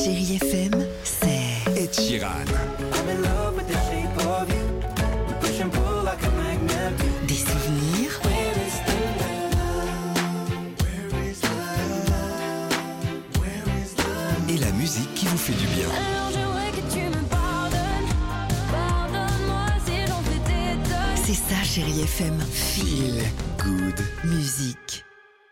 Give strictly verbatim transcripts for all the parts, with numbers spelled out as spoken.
Chérie F M, c'est Ed Sheeran. des souvenirs, Et la musique qui vous fait du bien. Alors j'aimerais que tu me pardonnes. Pardonne-moi si j'en fais des tonnes. c'est ça Chérie F M. Feel good. Musique.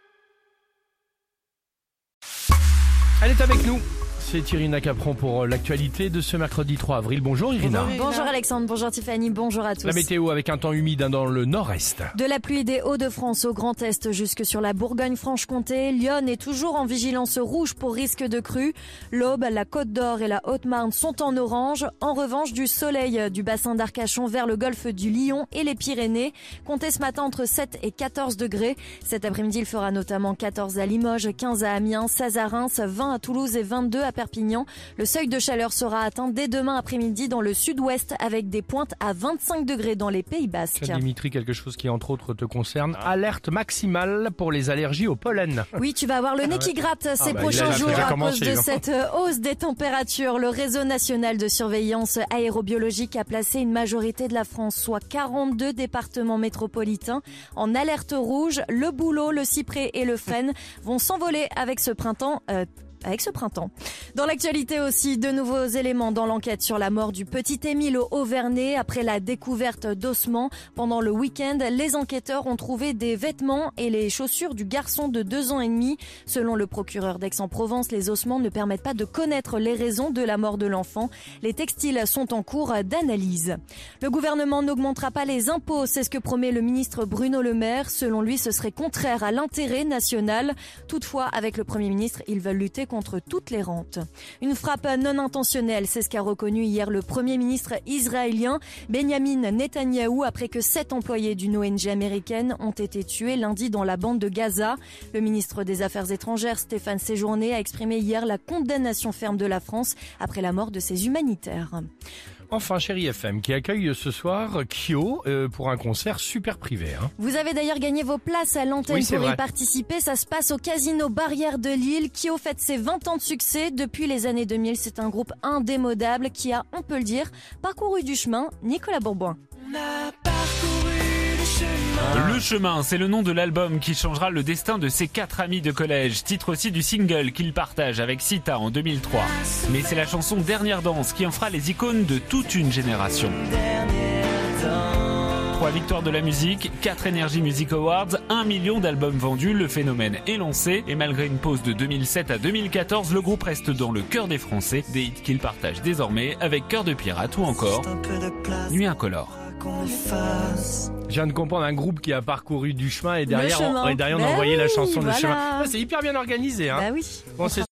Elle est avec nous. C'est Irina Capron pour l'actualité de ce mercredi trois avril. Bonjour Irina. Bonjour Alexandre, bonjour Tiffany, bonjour à tous. La météo avec un temps humide hein, dans le nord-est. De la pluie des Hauts-de-France au Grand Est jusque sur la Bourgogne-Franche-Comté, Lyon est toujours en vigilance rouge pour risque de crue. L'Aube, la Côte d'Or et la Haute-Marne sont en orange. En revanche, du soleil du bassin d'Arcachon vers le golfe du Lion et les Pyrénées. Comptez ce matin entre sept et quatorze degrés. Cet après-midi, il fera notamment quatorze à Limoges, quinze à Amiens, seize à Reims, vingt à Toulouse et vingt-deux à Perpignan. Le seuil de chaleur sera atteint dès demain après-midi dans le sud-ouest avec des pointes à vingt-cinq degrés dans les Pays Basques. Tiens, Dimitri, quelque chose qui entre autres te concerne. Alerte maximale pour les allergies au pollen. Oui, tu vas avoir le nez qui gratte ces bah, prochains il a jours déjà à commencé, cause de hein. cette hausse des températures. Le réseau national de surveillance aérobiologique a placé une majorité de la France, soit quarante-deux départements métropolitains, en alerte rouge. Le Bouleau, le Cyprès et le Frêne vont s'envoler avec ce printemps. Euh, Avec ce printemps. Dans l'actualité aussi, de nouveaux éléments dans l'enquête sur la mort du petit Émile au Haut-Vernay. Après la découverte d'ossements pendant le week-end, les enquêteurs ont trouvé des vêtements et les chaussures du garçon de deux ans et demi. Selon le procureur d'Aix-en-Provence, les ossements ne permettent pas de connaître les raisons de la mort de l'enfant. Les textiles sont en cours d'analyse. Le gouvernement n'augmentera pas les impôts, c'est ce que promet le ministre Bruno Le Maire. Selon lui, ce serait contraire à l'intérêt national. Toutefois, avec le Premier ministre, ils veulent lutter contre toutes les rentes. Une frappe non intentionnelle, c'est ce qu'a reconnu hier le Premier ministre israélien Benjamin Netanyahou après que sept employés d'une O N G américaine ont été tués lundi dans la bande de Gaza. Le ministre des Affaires étrangères Stéphane Séjourné a exprimé hier la condamnation ferme de la France après la mort de ses humanitaires. Enfin, Chérie F M qui accueille ce soir Kyo euh, pour un concert super privé. Hein. Vous avez d'ailleurs gagné vos places à l'antenne Oui, c'est pour vrai. y participer. Ça se passe au Casino Barrière de Lille. Kyo fête ses vingt ans de succès. Depuis les années deux mille, c'est un groupe indémodable qui a, on peut le dire, parcouru du chemin. Nicolas Bourboin. Le chemin, c'est le nom de l'album qui changera le destin de ses quatre amis de collège, titre aussi du single qu'il partage avec Sita en deux mille trois. Mais c'est la chanson Dernière danse qui en fera les icônes de toute une génération. Trois victoires de la musique, quatre Energy Music Awards, un million d'albums vendus, le phénomène est lancé et malgré une pause de deux mille sept à deux mille quatorze, le groupe reste dans le cœur des Français, des hits qu'il partage désormais avec Cœur de pirate ou encore Nuit incolore. Je viens de comprendre un groupe qui a parcouru du chemin et derrière, chemin. on, et derrière on a Ben envoyé la oui, chanson voilà. de chemin. Ah, c'est hyper bien organisé. Hein. Bah oui. Bon, c'est